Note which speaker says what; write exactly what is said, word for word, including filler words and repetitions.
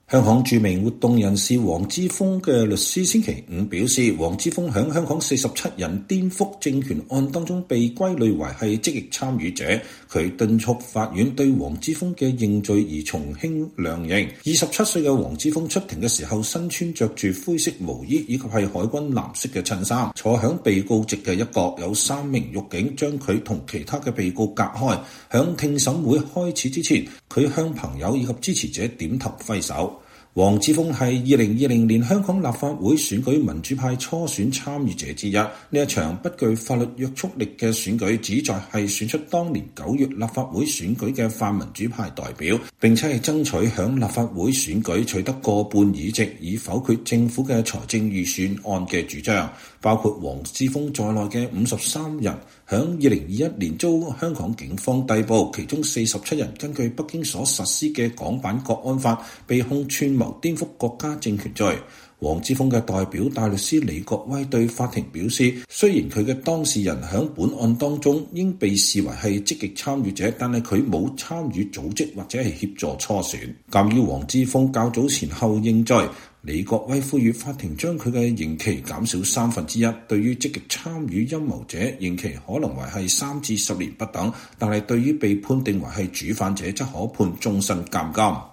Speaker 1: 香港著名活動人士黃之鋒嘅律師星期五表示，黃之鋒喺香港四十七人顛覆政權案當中被歸類為係積極參與者。佢敦促法院對黃之鋒嘅認罪而從輕量刑。二十七歲嘅黃之鋒出庭嘅時候，身穿着住灰色毛衣以及係海軍藍色嘅襯衫，坐響被告席嘅一角，有三名獄警將佢同其他嘅被告隔開。響聽審會開始之前，佢向朋友以及支持者點頭揮手。黃之鋒係二零二零年香港立法會選舉民主派初選參與者之一。呢一場不具法律約束力嘅選舉，旨在係選出當年九月立法會選舉嘅泛民主派代表，並且係爭取響立法會選舉取得過半議席，以否決政府嘅財政預算案嘅主張。包括黃之鋒在內嘅五十三人，響二零二一年遭香港警方逮捕，其中四十七人根據北京所實施嘅港版國安法，被控串謀顛覆國家政權罪。黃之鋒嘅代表大律師李國威對法庭表示，雖然佢嘅當事人響本案當中應被視為係積極參與者，但係佢冇參與組織或者係協助初選。鑑於黃之鋒較早前後認罪，李國威呼籲法庭將佢嘅刑期減少三分之一。對於積極參與陰謀者，刑期可能為係三至十年不等，但係對於被判定為係主犯者，則可判終身監禁。